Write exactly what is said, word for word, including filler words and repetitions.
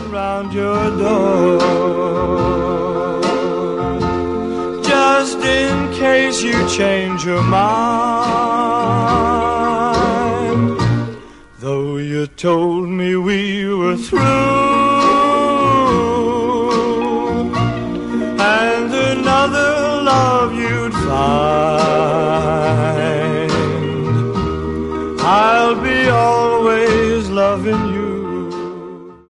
round your door, just in case you change your mind. Though you told me we were through, and another love you'd find.